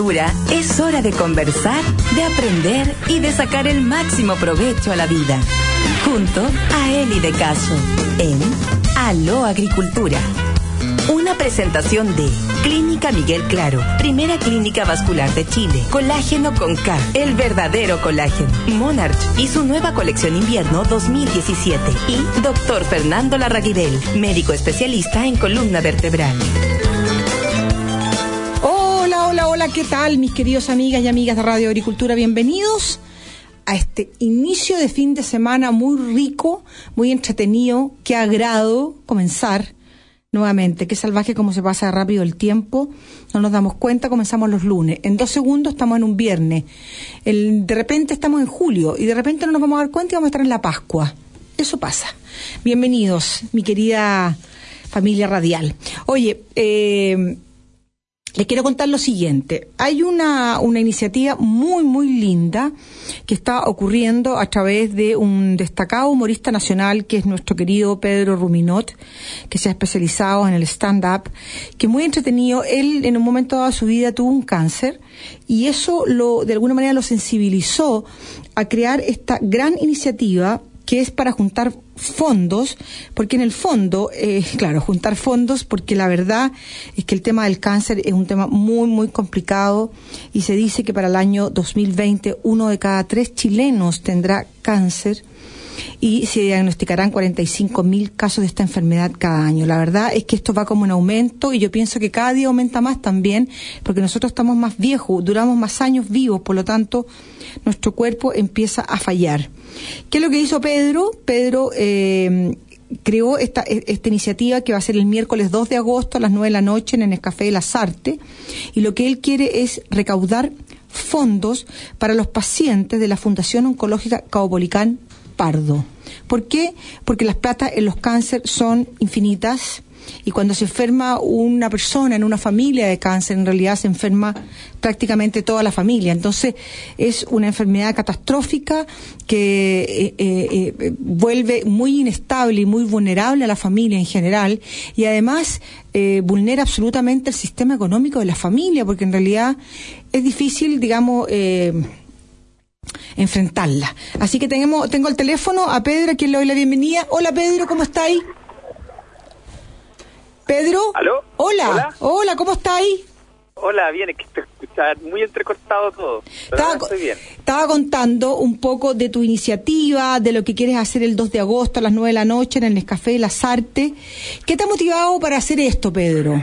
Agricultura es hora de conversar, de aprender y de sacar el máximo provecho a la vida. Junto a Eli de Caso, en Aló Agricultura. Una presentación de Clínica Miguel Claro, primera clínica vascular de Chile. Colágeno con K, el verdadero colágeno. Monarch y su nueva colección invierno 2017. Y Dr. Fernando Larraguirel, médico especialista en columna vertebral. Hola, ¿qué tal, mis queridos amigas y amigas de Radio Agricultura? Bienvenidos a este inicio de fin de semana muy rico, muy entretenido. Qué agrado comenzar nuevamente. Qué salvaje cómo se pasa rápido el tiempo. No nos damos cuenta, comenzamos los lunes. En 2 segundos estamos en un viernes. De repente estamos en julio y de repente no nos vamos a dar cuenta y vamos a estar en la Pascua. Eso pasa. Bienvenidos, mi querida familia radial. Oye, les quiero contar lo siguiente. Hay una iniciativa muy linda que está ocurriendo a través de un destacado humorista nacional que es nuestro querido Pedro Ruminot, que se ha especializado en el stand-up, que es muy entretenido. Él en un momento dado de su vida tuvo un cáncer y eso de alguna manera lo sensibilizó a crear esta gran iniciativa que es para juntar fondos, porque en el fondo, juntar fondos, porque la verdad es que el tema del cáncer es un tema muy complicado y se dice que para el año 2020 1 de cada 3 chilenos tendrá cáncer y se diagnosticarán 45.000 casos de esta enfermedad cada año. La verdad es que esto va como en aumento y yo pienso que cada día aumenta más también, porque nosotros estamos más viejos, duramos más años vivos, por lo tanto nuestro cuerpo empieza a fallar. ¿Qué es lo que hizo Pedro? Pedro creó esta iniciativa que va a ser el miércoles 2 de agosto a las 9 de la noche en el Nescafé de las Artes, y lo que él quiere es recaudar fondos para los pacientes de la Fundación Oncológica Caupolicán Pardo. ¿Por qué? Porque las platas en los cánceres son infinitas y cuando se enferma una persona en una familia de cáncer, en realidad se enferma prácticamente toda la familia. Entonces es una enfermedad catastrófica que vuelve muy inestable y muy vulnerable a la familia en general y además vulnera absolutamente el sistema económico de la familia, porque en realidad es difícil, digamos, enfrentarla. Así que tengo al teléfono a Pedro, a quien le doy la bienvenida. Hola Pedro, ¿cómo está ahí? Pedro. ¿Aló? Hola, ¿cómo está ahí? Hola, bien, es que te escuchaba muy entrecortado todo. Estoy bien. Estaba contando un poco de tu iniciativa, de lo que quieres hacer el 2 de agosto a las 9 de la noche en el Nescafé de las Artes. ¿Qué te ha motivado para hacer esto, Pedro?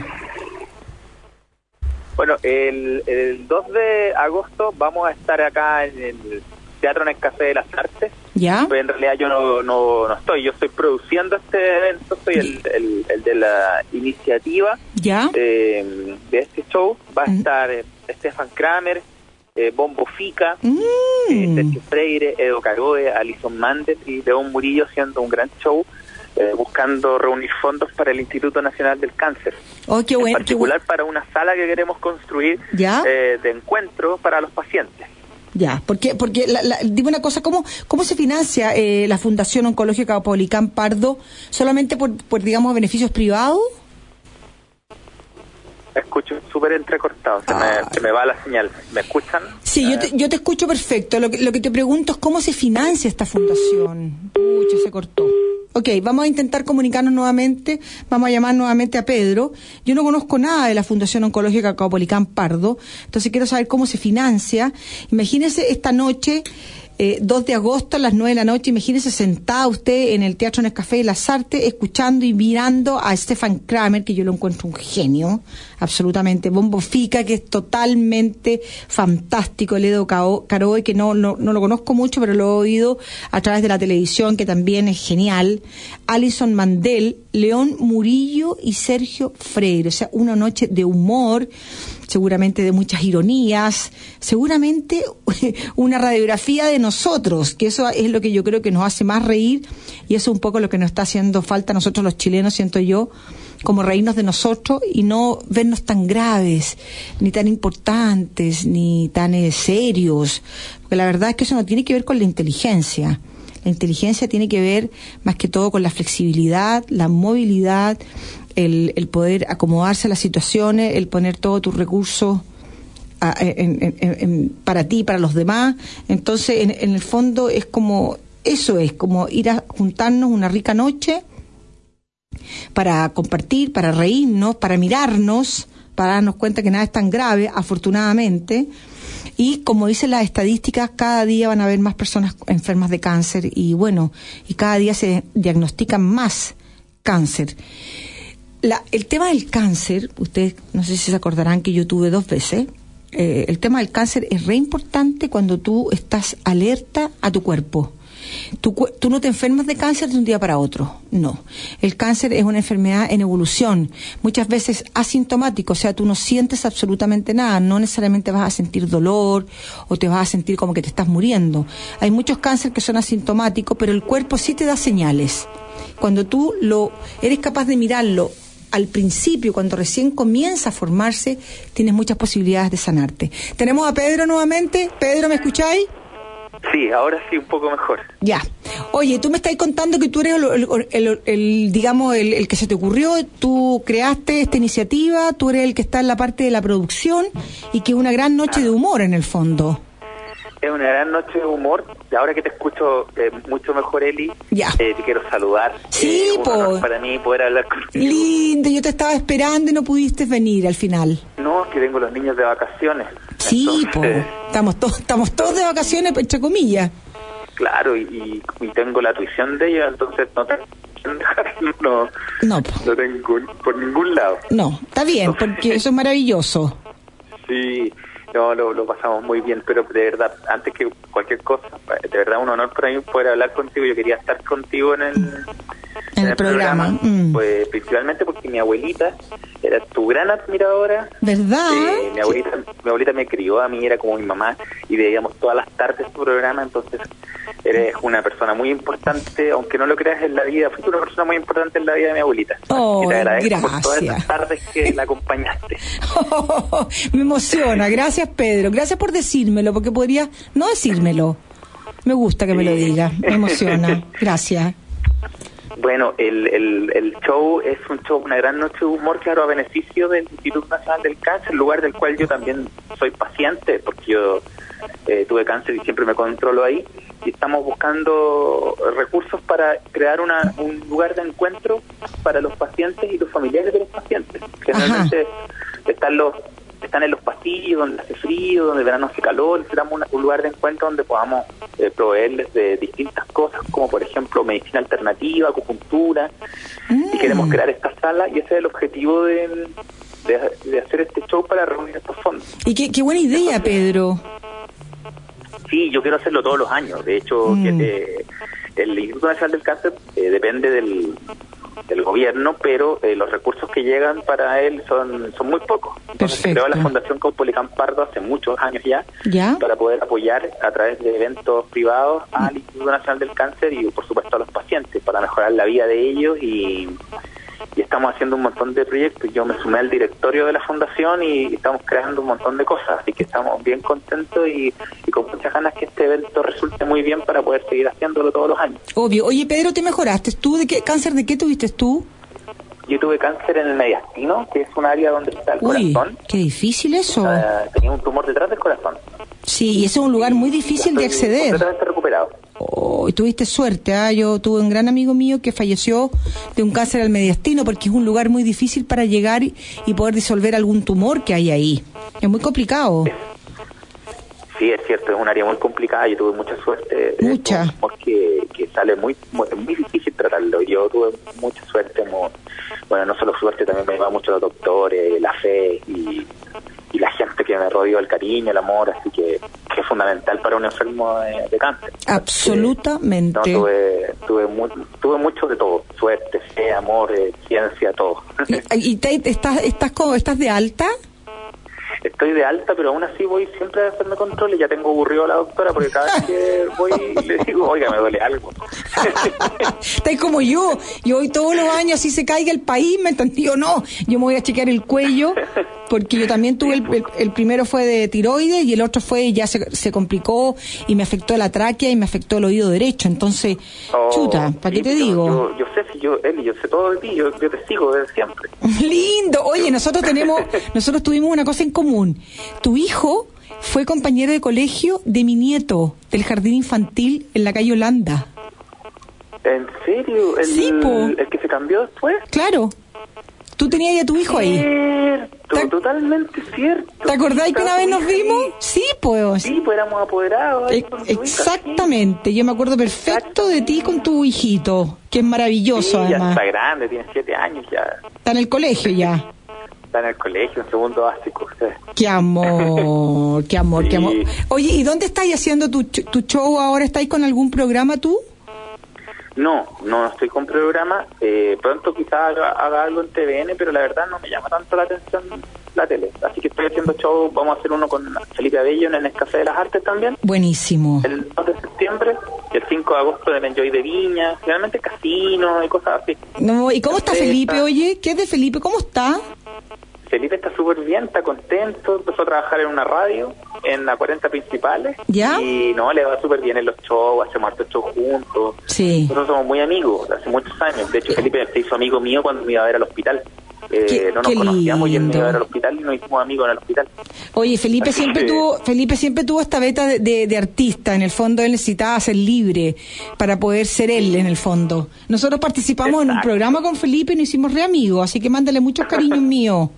Bueno, el 2 de agosto vamos a estar acá en el Teatro Nescafé de las Artes. ¿Ya? Pues en realidad yo no estoy, yo estoy produciendo este evento, soy el de la iniciativa. ¿Ya? De este show. Va a estar Stefan Kramer, Bombo Fica, Sergio Freire, Edo Caroe, Alison Mandes y León Murillo haciendo un gran show, buscando reunir fondos para el Instituto Nacional del Cáncer. Oh, qué bueno, en particular para una sala que queremos construir de encuentro para los pacientes. Ya, porque dime una cosa, ¿cómo se financia la Fundación Oncológica Caupolicán Pardo? ¿Solamente por digamos, beneficios privados? Escucho súper entrecortado, se me va la señal. ¿Me escuchan? Sí, yo te escucho perfecto. Lo que te pregunto es cómo se financia esta fundación. Pucha, se cortó. Ok, vamos a intentar comunicarnos nuevamente, vamos a llamar nuevamente a Pedro. Yo no conozco nada de la Fundación Oncológica Caupolicán Pardo, entonces quiero saber cómo se financia. Imagínese esta noche, 2 de agosto a las 9 de la noche, imagínese sentada usted en el Teatro Nescafé de las Artes, escuchando y mirando a Stefan Kramer, que yo lo encuentro un genio, absolutamente. Bombo Fica, que es totalmente fantástico. El Edo Caroe, que no lo conozco mucho, pero lo he oído a través de la televisión, que también es genial. Alison Mandel, León Murillo y Sergio Freire. O sea, una noche de humor, seguramente de muchas ironías, seguramente una radiografía de nosotros, que eso es lo que yo creo que nos hace más reír, y eso es un poco lo que nos está haciendo falta a nosotros los chilenos, siento yo, como reírnos de nosotros y no vernos tan graves, ni tan importantes, ni tan serios, porque la verdad es que eso no tiene que ver con la inteligencia. La inteligencia tiene que ver más que todo con la flexibilidad, la movilidad, el poder acomodarse a las situaciones, el poner todos tus recursos para ti, para los demás. Entonces, en el fondo es como ir a juntarnos una rica noche para compartir, para reírnos, para mirarnos, para darnos cuenta que nada es tan grave, afortunadamente. Y como dicen las estadísticas, cada día van a haber más personas enfermas de cáncer y cada día se diagnostican más cáncer. El tema del cáncer, ustedes no sé si se acordarán que yo tuve 2 veces. El tema del cáncer es re importante cuando tú estás alerta a tu cuerpo. Tú no te enfermas de cáncer de un día para otro, no. El cáncer es una enfermedad en evolución, muchas veces asintomático, o sea, tú no sientes absolutamente nada, no necesariamente vas a sentir dolor o te vas a sentir como que te estás muriendo. Hay muchos cánceres que son asintomáticos, pero el cuerpo sí te da señales. Cuando tú eres capaz de mirarlo al principio, cuando recién comienza a formarse, tienes muchas posibilidades de sanarte. Tenemos a Pedro nuevamente. Pedro, ¿me escucháis? Sí, ahora sí, un poco mejor. Ya. Oye, tú me estás contando que tú eres el que se te ocurrió, tú creaste esta iniciativa, tú eres el que está en la parte de la producción y que es una gran noche de humor en el fondo. Es una gran noche de humor. Ahora que te escucho mucho mejor, Eli, te quiero saludar. Sí, un honor para mí poder hablar contigo. Lindo, yo te estaba esperando y no pudiste venir al final. No, es que tengo los niños de vacaciones. Sí, entonces, estamos todos de vacaciones, entre comillas. Claro, y tengo la tuición de ellos, entonces no tengo por ningún lado. No, está bien, porque eso es maravilloso. Sí. No, lo pasamos muy bien, pero de verdad, antes que cualquier cosa, de verdad un honor para mí poder hablar contigo. Yo quería estar contigo en el programa. Pues principalmente porque mi abuelita era tu gran admiradora. ¿Verdad? Mi abuelita me crió a mí, era como mi mamá, y veíamos todas las tardes tu programa, entonces eres una persona muy importante, aunque no lo creas en la vida, fuiste una persona muy importante en la vida de mi abuelita. Oh, y te agradezco gracias. por todas esas tardes que la acompañaste. Me emociona, gracias Pedro, gracias por decírmelo, porque podría no decírmelo. Me gusta que me lo digas, me emociona, gracias. Bueno, el show es un show, una gran noche de humor, claro, a beneficio del Instituto Nacional del Cáncer, lugar del cual yo también soy paciente, porque yo tuve cáncer y siempre me controlo ahí, y estamos buscando recursos para crear un lugar de encuentro para los pacientes y los familiares de los pacientes. Generalmente están en los pasillos donde hace frío, donde el verano hace calor. Necesitamos un lugar de encuentro donde podamos proveerles de distintas cosas, como por ejemplo medicina alternativa, acupuntura, y queremos crear esta sala, y ese es el objetivo de hacer este show para reunir estos fondos. Y qué buena idea, Pedro. Sí, yo quiero hacerlo todos los años. De hecho, el Instituto Nacional del Cáncer depende del gobierno, pero los recursos que llegan para él son muy pocos. Entonces se creó la Fundación Caupolicán Pardo hace muchos años ya para poder apoyar a través de eventos privados al Instituto Nacional del Cáncer y por supuesto a los pacientes, para mejorar la vida de ellos, y estamos haciendo un montón de proyectos. Yo me sumé al directorio de la fundación y estamos creando un montón de cosas, así que estamos bien contentos y con muchas ganas que este evento resulte muy bien para poder seguir haciéndolo todos los años. Obvio. Oye, Pedro, ¿te mejoraste? ¿Tú cáncer de qué tuviste tú? Yo tuve cáncer en el mediastino, que es un área donde está el corazón. Qué difícil eso. Tenía un tumor detrás del corazón. Sí, y ese es un lugar muy difícil de acceder. Completamente recuperado. Oh, y tuviste suerte, Yo tuve un gran amigo mío que falleció de un cáncer al mediastino, porque es un lugar muy difícil para llegar y poder disolver algún tumor que hay ahí. Es muy complicado. Sí, es cierto, es un área muy complicada. Yo tuve mucha suerte. Mucha. Un tumor que sale muy difícil tratarlo. Yo tuve mucha suerte. No solo suerte, también me va mucho los doctores, la fe y la gente que me rodeó, el cariño, el amor, así que es fundamental para un enfermo de cáncer. Absolutamente. Tuve mucho de todo: suerte, fe, amor, ciencia, todo. ¿Y estás de alta? Estoy de alta, pero aún así voy siempre a hacerme controles. Ya tengo aburrido a la doctora, porque cada vez que voy le digo, oiga, me duele algo. Estás como yo voy todos los años, así se caiga el país, ¿me entendió? No, yo me voy a chequear el cuello, porque yo también tuve, el primero fue de tiroides y el otro fue, ya se complicó y me afectó la tráquea y me afectó el oído derecho. Entonces, chuta, ¿para qué te digo? Yo sé, yo sé todo de ti, yo te sigo desde siempre. Lindo. Oye, nosotros tuvimos una cosa en común. común. Tu hijo fue compañero de colegio de mi nieto del jardín infantil en la calle Holanda. ¿En serio? Sí, po. ¿El que se cambió después? Claro. Tú tenías ya tu hijo ahí. Cierto, totalmente cierto. ¿Te acordás que una vez nos vimos? Sí, pues. Sí, pues éramos apoderados. Exactamente. Yo me acuerdo perfecto de ti con tu hijito, que es maravilloso, sí, además. Ya está grande, tiene 7 años ya. Está en el colegio ya. Está en el colegio, en segundo básico. Qué amor, qué amor, sí. Qué amor. Oye, ¿y dónde estás haciendo tu show ahora? ¿Estás con algún programa tú? No estoy con programa. Pronto quizás haga algo en TVN, pero la verdad no me llama tanto la atención la tele. Así que estoy haciendo show, vamos a hacer uno con Felipe Abello en el Café de las Artes también. Buenísimo. El 2 de septiembre y el 5 de agosto en el Enjoy de Viña, generalmente casino y cosas así. No, ¿y cómo está Felipe, oye? ¿Qué es de Felipe? ¿Cómo está? Felipe está súper bien, está contento, empezó a trabajar en una radio, en la 40 Principales. ¿Ya? Y no, le va súper bien en los shows, hacemos hartos shows juntos. Sí. Nosotros somos muy amigos, hace muchos años. De hecho, Felipe se hizo amigo mío cuando me iba a ver al hospital. No nos conocíamos y él me iba a ver al hospital y nos hicimos amigos en el hospital. Oye, Felipe siempre tuvo esta beta de artista. En el fondo él necesitaba ser libre para poder ser él, en el fondo. Nosotros participamos en un programa con Felipe y nos hicimos re amigos, así que mándale muchos cariños míos.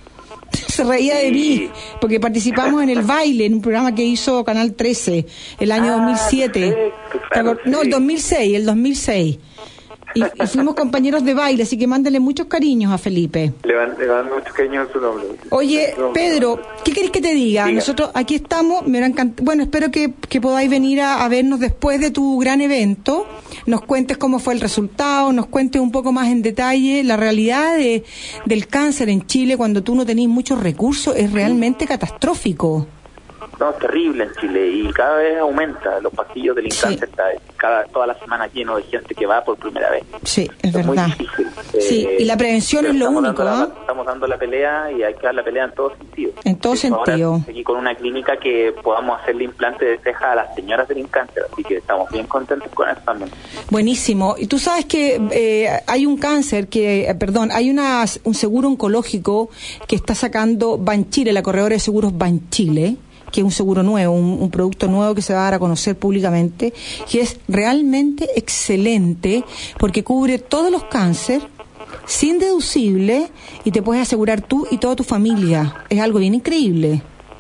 Se reía de mí, porque participamos en El Baile, en un programa que hizo Canal 13, el año 2007. Claro, no, el 2006. Y fuimos compañeros de baile, así que mándale muchos cariños a Felipe. Le van muchos cariños a su nombre. Oye, Pedro, ¿qué querés que te diga? Diga. Nosotros aquí estamos, me bueno, espero que podáis venir a vernos después de tu gran evento, nos cuentes cómo fue el resultado, nos cuentes un poco más en detalle. La realidad del cáncer en Chile cuando tú no tenés muchos recursos es realmente catastrófico. No, es terrible en Chile y cada vez aumenta. Los pasillos del Incáncer toda la semana lleno de gente que va por primera vez. Sí, es verdad. Muy difícil. Sí, y la prevención es lo único, Estamos dando la pelea y hay que dar la pelea en todo sentido. En todo sentido. Ahora, aquí con una clínica que podamos hacerle implante de ceja a las señoras del Incáncer, así que estamos bien contentos con eso también. Buenísimo. Y tú sabes que hay un cáncer hay un seguro oncológico que está sacando Banchile, la corredora de seguros Banchile, que es un seguro nuevo, un producto nuevo que se va a dar a conocer públicamente, que es realmente excelente porque cubre todos los cánceres sin deducible y te puedes asegurar tú y toda tu familia. Es algo bien increíble.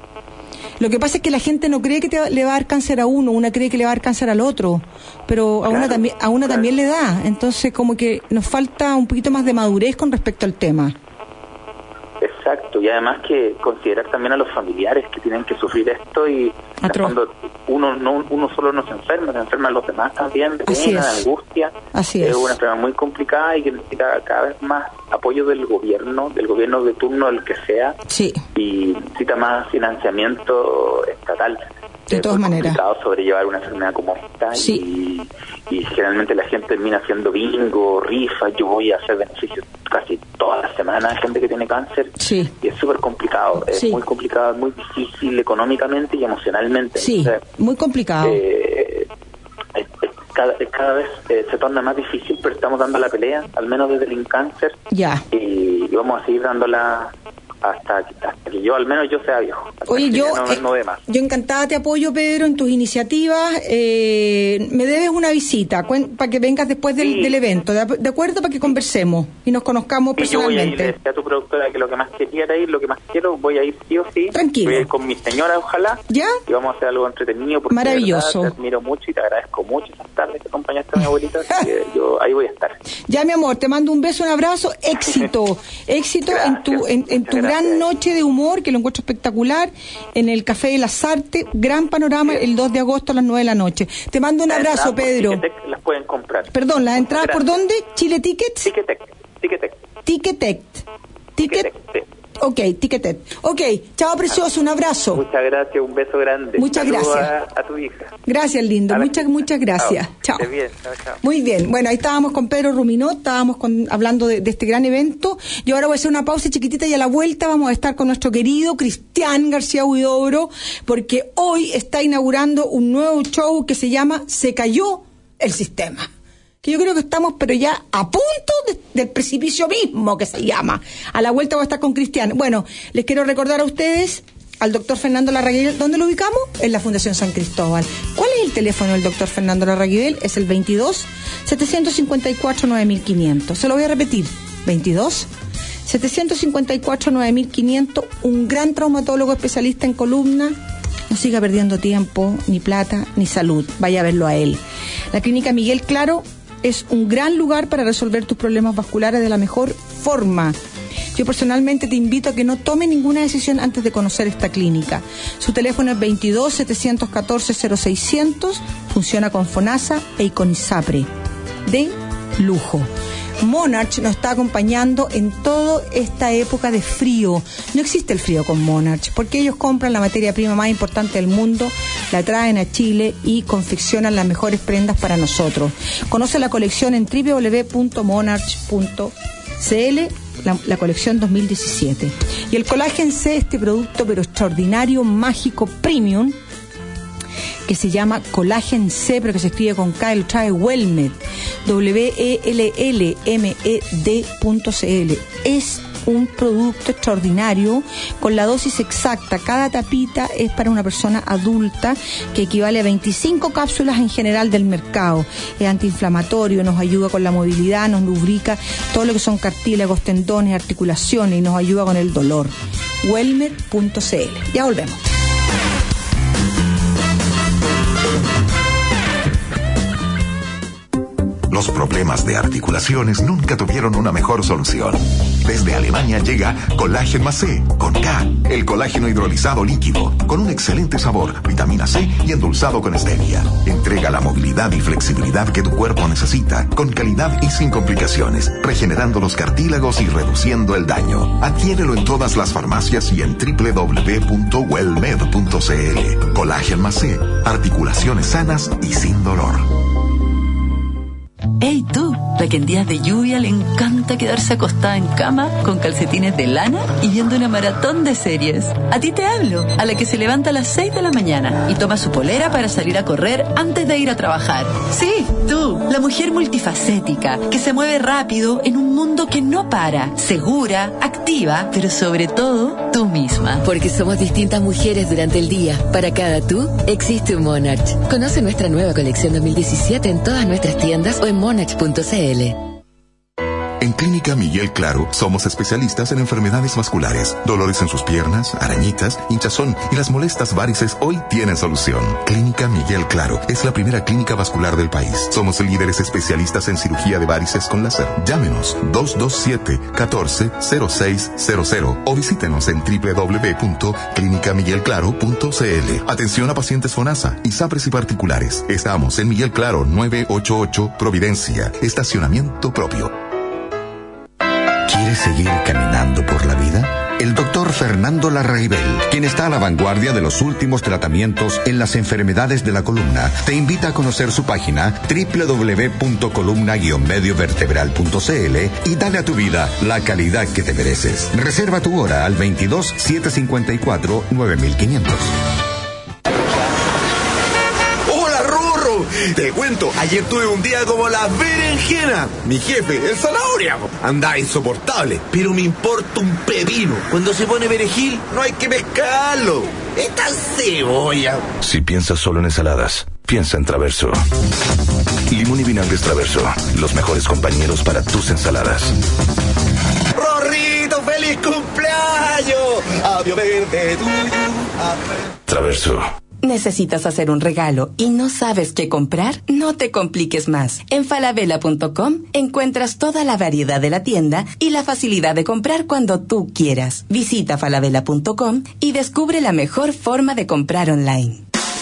Lo que pasa es que la gente no cree que le va a dar cáncer a uno, una cree que le va a dar cáncer al otro, pero a una también le da. Entonces como que nos falta un poquito más de madurez con respecto al tema. Exacto, y además que considerar también a los familiares que tienen que sufrir esto y cuando uno solo no se enferman los demás también, de pena, de angustia. Así es una enfermedad muy complicada y que necesita cada vez más apoyo del gobierno de turno, el que sea, sí. Y necesita más financiamiento estatal. De todas maneras. Es complicado sobrellevar una enfermedad como esta, sí. y generalmente la gente termina haciendo bingo, rifas. Yo voy a hacer beneficios casi todas las semanas a gente que tiene cáncer, sí. Y es súper complicado, es muy complicado, muy difícil económicamente y emocionalmente. Sí, entonces, muy complicado. Cada vez se torna más difícil, pero estamos dando la pelea, al menos desde el cáncer. Ya. Y vamos a seguir dándola hasta que al menos yo sea viejo. Oye, yo encantada te apoyo, Pedro, en tus iniciativas. Me debes una visita para que vengas después del evento, ¿de acuerdo? Para que conversemos y nos conozcamos personalmente. Yo voy a ir a tu productora, que lo que más quería ir, lo que más quiero, voy a ir sí o sí. Tranquilo. Voy a ir con mi señora, ojalá. ¿Ya? Y vamos a hacer algo entretenido. Porque maravilloso. De verdad, te admiro mucho y te agradezco mucho esas tardes que acompañaste a mi abuelita. Así que yo ahí voy a estar. Ya, mi amor, te mando un beso, un abrazo, éxito. Éxito en tu gran noche de humor, que lo encuentro espectacular, en el Café de las Artes, gran panorama, el 2 de agosto a las 9 de la noche. Te mando un abrazo, Pedro. Ticketek las pueden comprar. Perdón, ¿las entradas por dónde? ¿Chile Tickets? Ticketek. Ok, Ticketek. Ok, chao, precioso, un abrazo. Muchas gracias, un beso grande. Muchas gracias. A tu hija. Gracias, lindo. Muchas gracias. Chao. Bien, chao. Muy bien. Bueno, ahí estábamos con Pedro Ruminot, estábamos hablando de este gran evento. Yo ahora voy a hacer una pausa chiquitita y a la vuelta vamos a estar con nuestro querido Cristian García Huidobro, porque hoy está inaugurando un nuevo show que se llama Se Cayó el Sistema. Que yo creo que estamos, pero ya a punto del precipicio mismo, que se llama. A la vuelta voy a estar con Cristian. Bueno, les quiero recordar a ustedes al doctor Fernando Larraguibel. ¿Dónde lo ubicamos? En la Fundación San Cristóbal. ¿Cuál es el teléfono del doctor Fernando Larraguibel? Es el 22-754-9500. Se lo voy a repetir. 22-754-9500. Un gran traumatólogo especialista en columna. No siga perdiendo tiempo, ni plata, ni salud. Vaya a verlo a él. La Clínica Miguel Claro es un gran lugar para resolver tus problemas vasculares de la mejor forma. Yo personalmente te invito a que no tome ninguna decisión antes de conocer esta clínica. Su teléfono es 22-714-0600, funciona con FONASA y con ISAPRE. De lujo. Monarch nos está acompañando en toda esta época de frío. No existe el frío con Monarch, porque ellos compran la materia prima más importante del mundo, la traen a Chile y confeccionan las mejores prendas para nosotros. Conoce la colección en www.monarch.cl, la colección 2017. Y el Colágeno C, este producto pero extraordinario, mágico, premium, que se llama Colágeno C, pero que se escribe con K, lo trae Wellmed, WELLMED.cl. Es un producto extraordinario con la dosis exacta. Cada tapita es para una persona adulta, que equivale a 25 cápsulas en general del mercado. Es antiinflamatorio, nos ayuda con la movilidad, nos lubrica todo lo que son cartílagos, tendones, articulaciones y nos ayuda con el dolor. Wellmed.cl. Ya volvemos. Los problemas de articulaciones nunca tuvieron una mejor solución. Desde Alemania llega Colágeno C, con K, el colágeno hidrolizado líquido, con un excelente sabor, vitamina C y endulzado con stevia. Entrega la movilidad y flexibilidad que tu cuerpo necesita, con calidad y sin complicaciones, regenerando los cartílagos y reduciendo el daño. Adquiérelo en todas las farmacias y en www.wellmed.cl. Colágeno C, articulaciones sanas y sin dolor. Hey tú, la que en días de lluvia le encanta quedarse acostada en cama con calcetines de lana y viendo una maratón de series. A ti te hablo, a la que se levanta a las 6 de la mañana y toma su polera para salir a correr antes de ir a trabajar. Sí, tú, la mujer multifacética, que se mueve rápido en un mundo que no para, segura, activa, pero sobre todo tú misma. Porque somos distintas mujeres durante el día. Para cada tú, existe un Monarch. Conoce nuestra nueva colección 2017 en todas nuestras tiendas o en monarch.cl. En Clínica Miguel Claro somos especialistas en enfermedades vasculares, dolores en sus piernas, arañitas, hinchazón y las molestas varices hoy tienen solución. Clínica Miguel Claro es la primera clínica vascular del país. Somos líderes especialistas en cirugía de varices con láser. Llámenos 227-140600 o visítenos en www.clinicamiguelclaro.cl. Atención a pacientes FONASA, ISAPRES y particulares. Estamos en Miguel Claro 988 Providencia, estacionamiento propio. ¿Quieres seguir caminando por la vida? El doctor Fernando Larraguibel, quien está a la vanguardia de los últimos tratamientos en las enfermedades de la columna, te invita a conocer su página www.columna-mediovertebral.cl y dale a tu vida la calidad que te mereces. Reserva tu hora al 22-754-9500. Te cuento, ayer tuve un día como la berenjena. Mi jefe, el zanahoria, anda insoportable, pero me importa un pepino. Cuando se pone perejil, no hay que pescarlo. Esta cebolla. Si piensas solo en ensaladas, piensa en Traverso. Limón y vinagres Traverso, los mejores compañeros para tus ensaladas. ¡Rorrito, feliz cumpleaños! ¡Avio verde tuyo! Traverso. ¿Necesitas hacer un regalo y no sabes qué comprar? No te compliques más. En falabella.com encuentras toda la variedad de la tienda y la facilidad de comprar cuando tú quieras. Visita falabella.com y descubre la mejor forma de comprar online.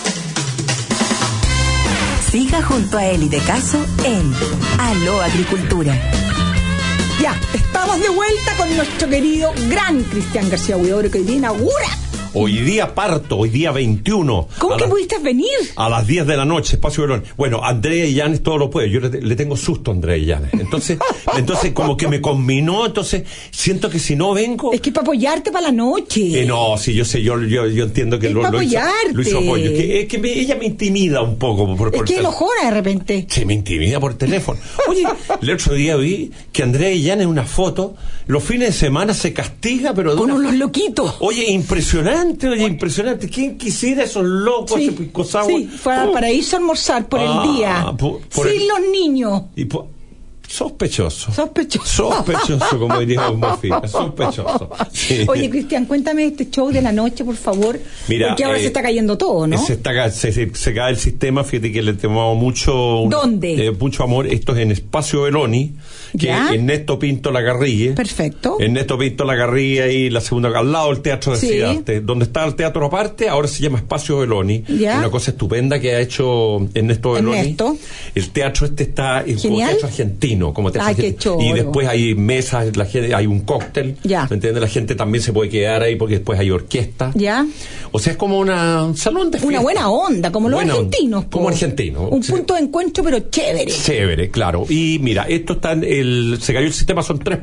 Siga junto a Eli de Caso en Aló Agricultura. Ya, estamos de vuelta con nuestro querido gran Cristian García Huidobro, que hoy día inaugura. Hoy día parto, hoy día 21. ¿Cómo que pudiste venir? A las 10 de la noche, Espacio Verón. Bueno, Andrea Illanes todo lo puede. Yo le tengo susto a Andrea Illanes. Entonces como que me combinó, entonces siento que si no vengo... Es que para apoyarte para la noche. No, sí, yo sé, yo entiendo que lo hizo apoyo. Es que ella me intimida un poco. Es que enojona de repente. Sí, me intimida por teléfono. Oye, el otro día vi que Andrea Illanes en una foto, los fines de semana se castiga, pero... Con unos loquitos. Oye, impresionante. impresionante, oye, impresionante. ¿Quién quisiera esos locos? Sí, fue para irse a almorzar por el día. Sin los niños. Sospechoso, como diría Bonbofica, sospechoso. Sí. Oye, Cristian, cuéntame este show de la noche, por favor. Mira, porque ahora se está cayendo todo, ¿no? Se cae el sistema, fíjate que le tomamos mucho... ¿Dónde? Mucho amor. Esto es en Espacio Beloni, que es Ernesto Pinto Lagarrille. Perfecto. Ernesto Pinto Lagarrille y la segunda, al lado del Teatro de Cidarte, donde está el teatro aparte, ahora se llama Espacio Beloni. Una cosa estupenda que ha hecho Ernesto Beloni. El teatro está en como teatro argentino. Y después hay mesas, hay un cóctel, ¿me entiendes? La gente también se puede quedar ahí porque después hay orquesta. O sea, es como un salón de fiesta. Una buena onda, como los argentinos. Como argentinos. Un punto de encuentro, pero chévere. Chévere, claro. Y mira, esto está se cayó el sistema, son tres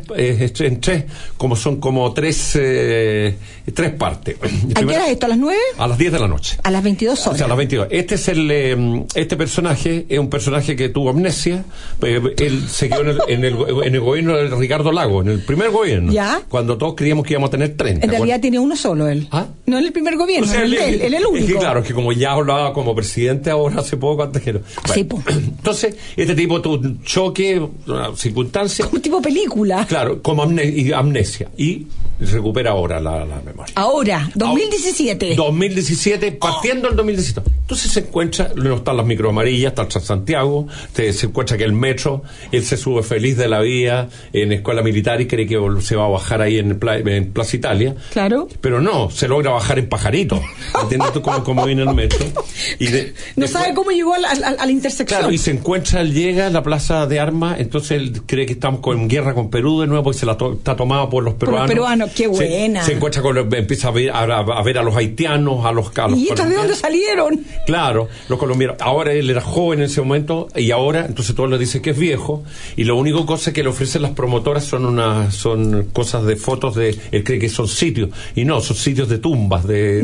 partes. ¿A qué hora es esto? ¿A las 9? A las 10 de la noche. A las 22 horas. O sea, a las 22. Este personaje es un personaje que tuvo amnesia. Él se quedó en el gobierno de Ricardo Lagos, en el primer gobierno. Cuando todos creíamos que íamos a tener 30. En realidad tiene uno solo él. No en el primer gobierno, o sea, él es el único. Es que claro, es que como ya hablaba como presidente ahora hace poco antes que... Entonces, este tipo tuvo un choque, una circunstancia... Como tipo película. Claro, como amnesia. Y recupera ahora la memoria. Ahora, 2017. 2017, partiendo el 2017. Entonces se encuentra, no están las micro amarillas, está el Transantiago, se encuentra que el metro, él se sube feliz de la vida en escuela militar y cree que se va a bajar ahí en Plaza Italia. Claro. Pero no, se logra bajar en Pajarito. ¿Entiendes tú cómo viene el metro? No sabe cómo llegó a la intersección. Claro, y se encuentra, llega a la plaza de armas, entonces él cree que estamos en guerra con Perú de nuevo y está tomado por los peruanos. Por los peruanos, qué buena. Se encuentra empieza a ver a los haitianos, a los ¿Y estos de dónde salieron? Claro, los colombianos. Ahora él era joven en ese momento y ahora, entonces todos le dicen que es viejo y lo único cosa que le ofrecen las promotoras son cosas de fotos él cree que son sitios y no, son sitios de tumbas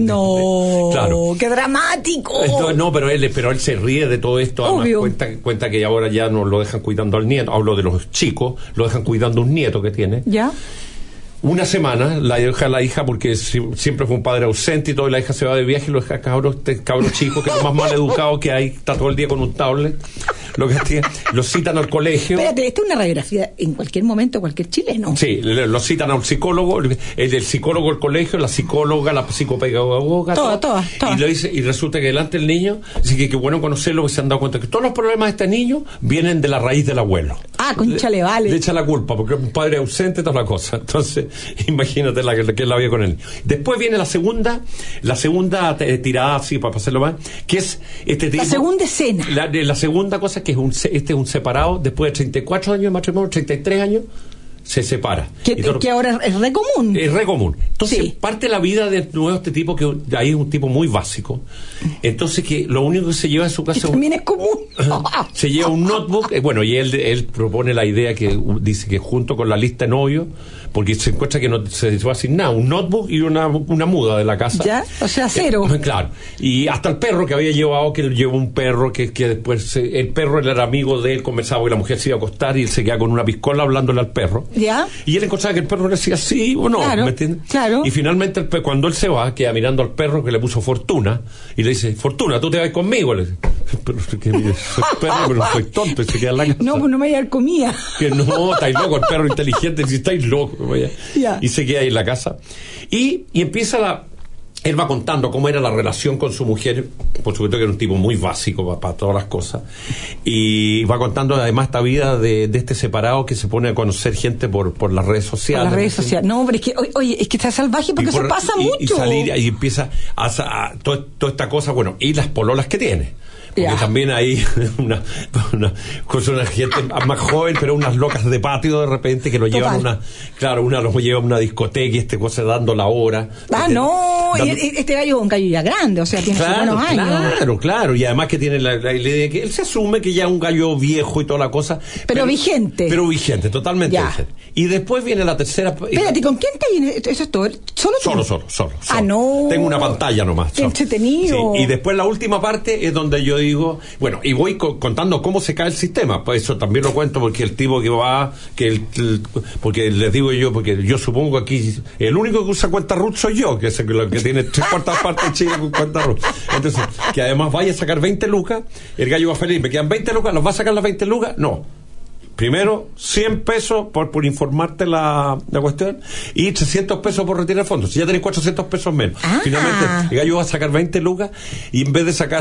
claro. ¡Qué dramático! Entonces, no, pero él se ríe de todo esto. Obvio. Además cuenta que ahora ya no lo dejan cuidando al nieto, hablo de los chicos, lo dejan cuidando un nieto que tiene. Una semana la deja la hija porque siempre fue un padre ausente y todo, y la hija se va de viaje y lo deja cabro chico, que es lo más mal educado que hay, está todo el día con un tablet, lo citan al colegio. Espérate, esta es una radiografía en cualquier momento, cualquier chileno. Sí, lo citan a un psicólogo, el psicólogo del colegio, la psicóloga, la psicopedagoga, toda. Y resulta que delante del niño, así que qué bueno conocerlo, que se han dado cuenta que todos los problemas de este niño vienen de la raíz del abuelo. Conchale, vale. Le echa la culpa, porque es un padre ausente, toda la cosa. Entonces, imagínate que es la vida con él. Después viene la segunda tirada, así para pasarlo más, que es este tipo. La segunda escena. La segunda cosa que es un separado, después de 34 años de matrimonio, 33 años, se separa. Que ahora es re común. Es re común. Entonces, parte de la vida de nuevo este tipo, que ahí es un tipo muy básico. Entonces, que lo único que se lleva a su casa... también es común. Se lleva un notebook, y él propone la idea que dice que junto con la lista de novios, porque se encuentra que no se va a asignar un notebook y una muda de la casa. O sea, cero. Claro. Y hasta el perro que había llevado, que él llevó un perro que después el perro era amigo de él, conversaba y la mujer se iba a acostar y él se quedaba con una piscola hablándole al perro. Y él encontraba que el perro le decía sí o no, ¿me entiendes? Claro. Y finalmente cuando él se va, queda mirando al perro que le puso Fortuna y le dice, Fortuna, tú te vas conmigo. Le dice, pero soy perro, pero no soy tonto, y se queda en la casa. No, pues no me voy a dar comida. Que no, estáis loco, el perro inteligente, si estáis locos. Y se queda ahí en la casa. Y empieza él va contando cómo era la relación con su mujer, por supuesto que era un tipo muy básico para todas las cosas, y va contando además esta vida de este separado que se pone a conocer gente por las redes sociales. Por las redes sociales. No, pero es que, oye, es que está salvaje porque eso pasa mucho. Y salir y empieza a toda esta cosa, y las pololas que tiene. Porque también hay una gente más joven, pero unas locas de patio de repente que lo llevan una los lleva a una discoteca y cosa dando la hora. Este gallo es un gallo ya grande, o sea, tiene buenos años. Claro, y además que tiene la idea de que él se asume que ya es un gallo viejo y toda la cosa. Pero vigente. Pero vigente, totalmente vigente. Y después viene la tercera. Espérate, ¿con quién te viene? ¿Eso es todo? ¿Solo? Solo. No. Tengo una pantalla nomás. Qué entretenido. Sí. Y después la última parte es donde yo digo, bueno, y voy contando cómo se cae el sistema. Pues eso también lo cuento porque el tipo que va, porque les digo yo, porque yo supongo aquí, el único que usa cuenta RUT soy yo, que es el que tiene 3/4 partes de Chile con cuenta RUT. Entonces, que además vaya a sacar 20 lucas, el gallo va feliz, me quedan 20 lucas, ¿los va a sacar las 20 lucas? No. Primero, 100 pesos por informarte la cuestión y 300 pesos por retirar fondos. Si ya tenés 400 pesos menos. Finalmente, el gallo va a sacar 20 lucas y en vez de sacar,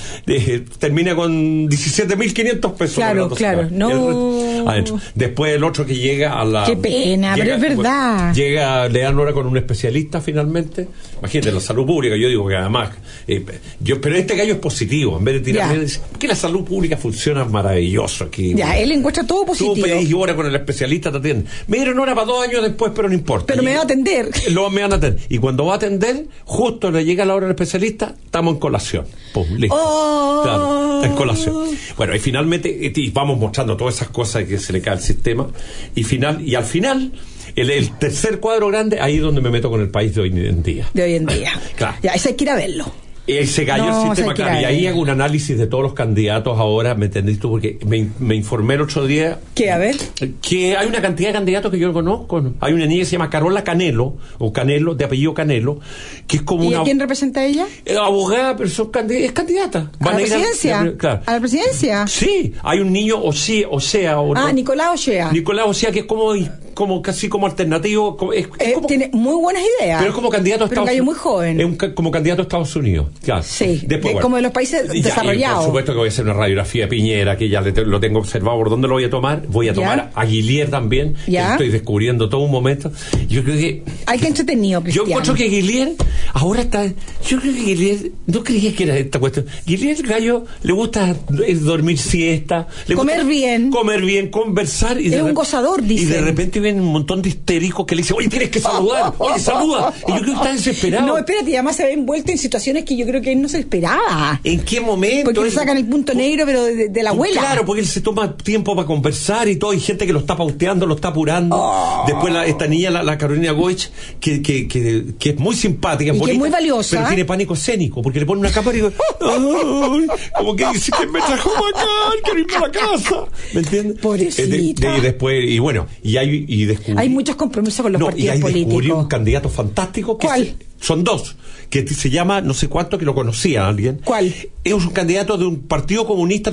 termina con 17.500 pesos. Claro. No. Adentro. Después el otro que llega a la... Qué pena, pero es verdad. Llega Leonora con un especialista finalmente. Imagínate, la salud pública. Yo digo que además... pero este gallo es positivo. En vez de tirarme, dice que la salud pública funciona maravilloso aquí. Ya, él encuentra todo positivo. Tú pedís hora con el especialista, te atiende. Me dieron hora para 2 años después, pero no importa. Pero me va a atender. Me van a atender. Y cuando va a atender, justo le llega la hora del especialista, estamos en colación. Pum, listo. Claro, en colación. Bueno, y finalmente, vamos mostrando todas esas cosas que se le cae al sistema. Y al final, el tercer cuadro grande, ahí es donde me meto con el país de hoy en día. Claro. Ya, ese hay que ir a verlo. Se cayó el sistema, claro, y ahí hago un análisis de todos los candidatos ahora, ¿me entendiste? Porque me informé el otro día. ¿Qué? A ver. Que hay una cantidad de candidatos que yo no conozco. Hay una niña que se llama Carola Canelo, de apellido Canelo, que es como ¿Y a quién representa ella? Abogada, pero es candidata. ¿A la presidencia? Claro. ¿A la presidencia? Sí, hay un niño, Nicolás Ochea. Nicolás Ochea, que es como casi como alternativo. Tiene muy buenas ideas. Pero es como candidato a Estados Unidos. Muy joven. Como candidato a Estados Unidos. Claro. Sí, como de los países desarrollados. Por supuesto que voy a hacer una radiografía de Piñera, que ya lo tengo observado. ¿Por dónde lo voy a tomar? Voy a tomar a Guillier también, que estoy descubriendo todo un momento. Yo creo que... Hay que entretenido, Cristiano. Yo encuentro que Guillier ahora está... Yo creo que Guillier... No creía que era esta cuestión. Guillier, el gallo, le gusta dormir siesta. Comer bien, conversar. Es un gozador, dice. Y de repente vienen un montón de histéricos que le dicen, oye, tienes que saludar. Oye, saluda. Y yo creo que está desesperado. No, espérate, y además se ve envuelto en situaciones que yo creo que él no se esperaba. ¿En qué momento? Porque le sacan el punto negro, pero de la abuela. Claro, porque él se toma tiempo para conversar y todo. Hay gente que lo está pauteando, lo está apurando. Después esta niña, la Carolina Goich, que es muy simpática, y bonita, que es muy valiosa. Pero tiene pánico escénico, porque le pone una capa y digo, ¡ay! Como que dice que me trajo acá, quiero irme a la casa. ¿Me entiendes? Pobrecita. Y después, y descubrí. Hay muchos compromisos con los partidos políticos. Descubrí un candidato fantástico. ¿Cuál? Son dos, que se llama, no sé cuánto, que lo conocía alguien. ¿Cuál? Es un candidato de un partido comunista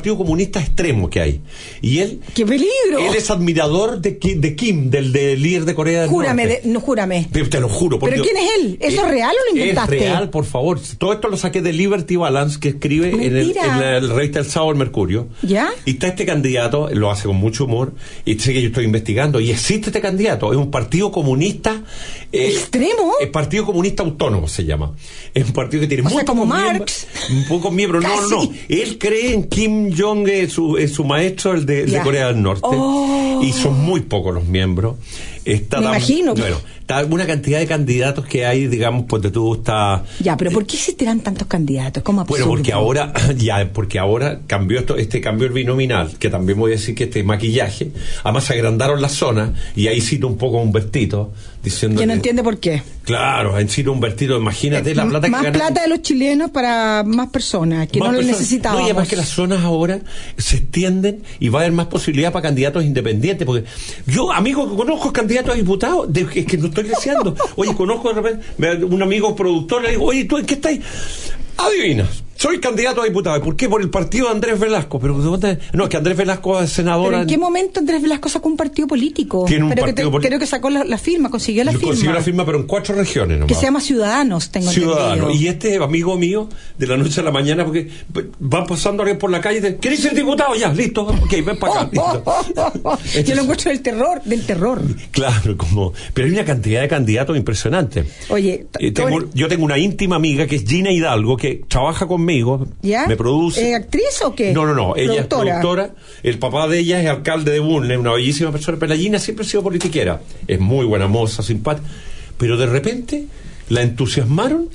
extremo que hay. Y él... ¡Qué peligro! Él es admirador de Kim, del líder de Corea del Norte. Júrame. Pero te lo juro. ¿Pero quién es él? ¿Eso es real o lo inventaste? Es real, por favor. Todo esto lo saqué de Liberty Balance, que escribe en el revista El Sábado, el Mercurio. ¿Ya? Y está este candidato, lo hace con mucho humor, y sé que yo estoy investigando, y existe este candidato. Es un partido comunista... ¿extremo? El Partido Comunista Autónomo se llama. Es un partido que tiene muy como Marx. Pocos miembros. No. Él cree en Kim Jong, su maestro, el de Corea del Norte. Y son muy pocos los miembros. Me imagino. Bueno, está una cantidad de candidatos que hay, digamos, pues tú está... Ya, pero ¿por qué existirán tantos candidatos? ¿Cómo absurdo? Bueno, porque ahora cambió cambió el binominal, que también voy a decir que este maquillaje, además se agrandaron las zonas, y ahí cito un poco a Humbertito, diciendo... Que no entiende por qué. Claro, en cito Humbertito, imagínate la plata que más plata de los chilenos para más personas, que no lo necesitábamos. No, y además que las zonas ahora se extienden y va a haber más posibilidad para candidatos independientes, porque yo, amigo, que conozco candidatos a diputados, es que no estoy deseando. Oye, conozco de repente un amigo productor, le digo, oye, ¿tú en qué estás? Adivina, soy candidato a diputado. ¿Por qué? Por el partido de Andrés Velasco. Pero no, es que Andrés Velasco es senador. ¿Pero en qué momento Andrés Velasco sacó un partido político? Tiene un partido político. Creo que sacó la firma, consiguió la firma. Consiguió la firma, pero en 4 regiones nomás. Que se llama Ciudadanos, tengo entendido. Y este amigo mío, de la noche a la mañana, porque van pasando alguien por la calle y dicen, ¿querés ser diputado? Ya, listo, ok, ven para acá. Entonces, yo lo encuentro del terror. Claro, pero hay una cantidad de candidatos impresionante. Oye, yo tengo una íntima amiga que es Gina Hidalgo, que trabaja conmigo. ¿Ya? Me produce. ¿Actriz o qué? No, ella es productora. El papá de ella es alcalde de Bulnes, una bellísima persona. Pero la Gina siempre ha sido politiquera. Es muy buena moza, simpática. Pero de repente la entusiasmaron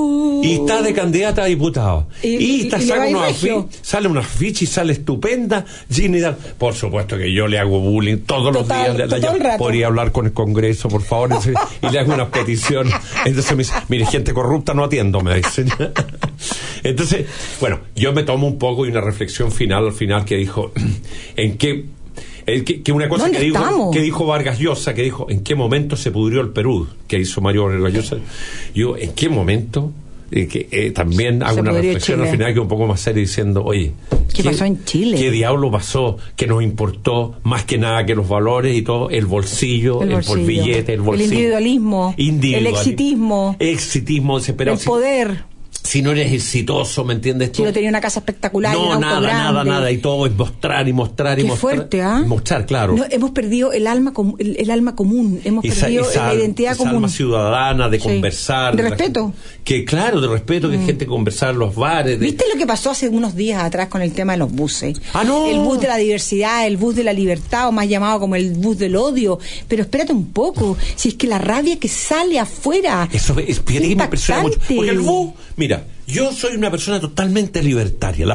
y está de candidata a diputada. Sale una ficha y sale estupenda. Gina Hidalgo. Por supuesto que yo le hago bullying todos los días. Podría hablar con el Congreso, por favor. Y le hago una petición. Entonces me dice, mire, gente corrupta no atiendo, me dicen. Entonces, bueno, yo me tomo un poco y una reflexión final al final que dijo, que una cosa que dijo Vargas Llosa, que dijo, ¿en qué momento se pudrió el Perú? Que hizo Mario Vargas Llosa. Yo, ¿en qué momento? También hago una reflexión al final que un poco más seria diciendo, oye, ¿qué pasó en Chile? ¿Qué diablo pasó? Que nos importó más que nada que los valores y todo, el bolsillo, el billete, el bolsillo. El individualismo, el exitismo desesperado. El poder. Si no eres exitoso, ¿me entiendes? Si no tenía una casa espectacular, no, nada, y todo es mostrar. Qué fuerte, ¿ah? Mostrar, claro. No, hemos perdido el alma común, hemos perdido la identidad común. Alma ciudadana de conversar. De respeto. Que gente conversar en los bares. ¿Viste lo que pasó hace unos días atrás con el tema de los buses? No. El bus de la diversidad, el bus de la libertad, o más llamado como el bus del odio. Pero espérate un poco, si es que la rabia que sale afuera. Eso es que me impresiona mucho. Porque el bus, mira, yo soy una persona totalmente libertaria.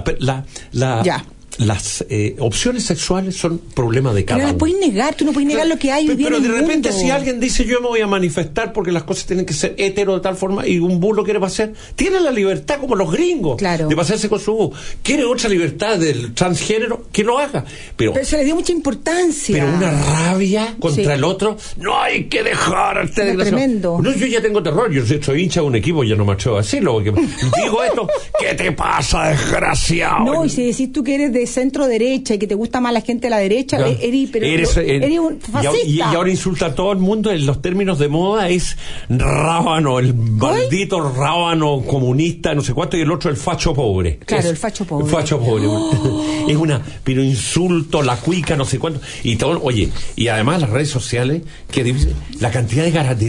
Las opciones sexuales son problemas de cada uno. No las puedes negar, tú no puedes negar lo que hay. Pero de repente si alguien dice yo me voy a manifestar porque las cosas tienen que ser hetero de tal forma y un bus lo quiere pasar, tiene la libertad como los gringos de pasarse con su bus. Quiere otra libertad del transgénero, que lo haga. Pero se le dio mucha importancia. Pero una rabia contra el otro, no hay que dejar a este desgraciado. Tremendo. No, yo ya tengo terror, yo soy hincha de un equipo, ya no me atrevo a decirlo, porque digo esto, ¿qué te pasa, desgraciado? No, y si decís tú que eres de centro derecha y que te gusta más la gente de la derecha, eres un fascista. Y ahora insulta a todo el mundo en los términos de moda, es rábano, el maldito rábano comunista, no sé cuánto, y el otro el facho pobre. Claro, el facho pobre. El facho pobre. Es pero insulto, la cuica, no sé cuánto. Y todo, oye, y además las redes sociales, que la cantidad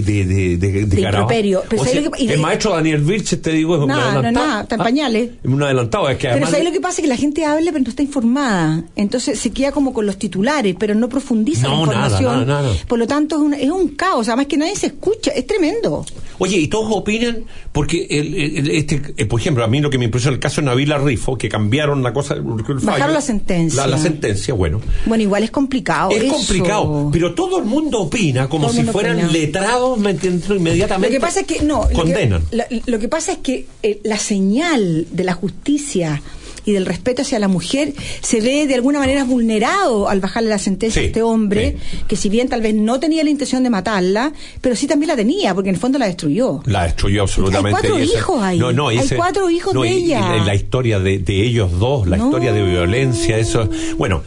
de improperio. El maestro Daniel Vilches, te digo, es un adelantado. Nada, está en pañales. Un adelantado, es que además. Pero ¿sabes lo que pasa? Que la gente habla, pero no está informada. Entonces se queda como con los titulares, pero no profundiza la información. Nada. Por lo tanto, es un caos. Además que nadie se escucha. Es tremendo. Oye, y todos opinan, porque por ejemplo, a mí lo que me impresiona el caso de Nabila Rifo, que cambiaron la cosa. Bajaron la sentencia. La sentencia, bueno. Bueno, igual es complicado. Es complicado, pero todo el mundo opina como si fueran letrados, ¿me entiendes? Inmediatamente. Lo que pasa es que condenan. Lo que pasa es que la señal de la justicia y del respeto hacia la mujer se ve de alguna manera vulnerado al bajarle la sentencia a este hombre, que si bien tal vez no tenía la intención de matarla, pero sí también la tenía, porque en el fondo la destruyó. La destruyó absolutamente. Hay 4 hijos ahí. Hay 4 hijos de ella. La historia de ellos dos, la historia de violencia, eso. Bueno,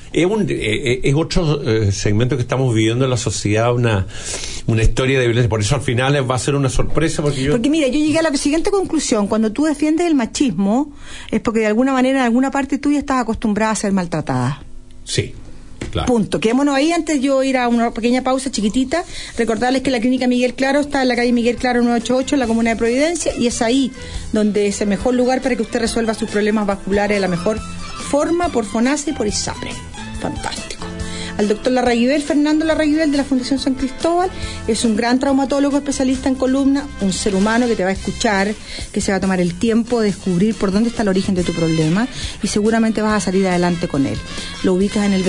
es otro segmento que estamos viviendo en la sociedad, una historia de violencia. Por eso al final va a ser una sorpresa. Porque mira, yo llegué a la siguiente conclusión. Cuando tú defiendes el machismo, es porque de alguna manera en alguna parte tuya estás acostumbrada a ser maltratada. Sí, claro. Punto. Quedémonos ahí antes de yo ir a una pequeña pausa chiquitita. Recordarles que la clínica Miguel Claro está en la calle Miguel Claro 988 en la comuna de Providencia, y es ahí donde es el mejor lugar para que usted resuelva sus problemas vasculares de la mejor forma, por FONASA y por ISAPRE. Fantástico. Al doctor Larraguibel, Fernando Larraguibel, de la Fundación San Cristóbal. Es un gran traumatólogo especialista en columna, un ser humano que te va a escuchar, que se va a tomar el tiempo de descubrir por dónde está el origen de tu problema, y seguramente vas a salir adelante con él. Lo ubicas en el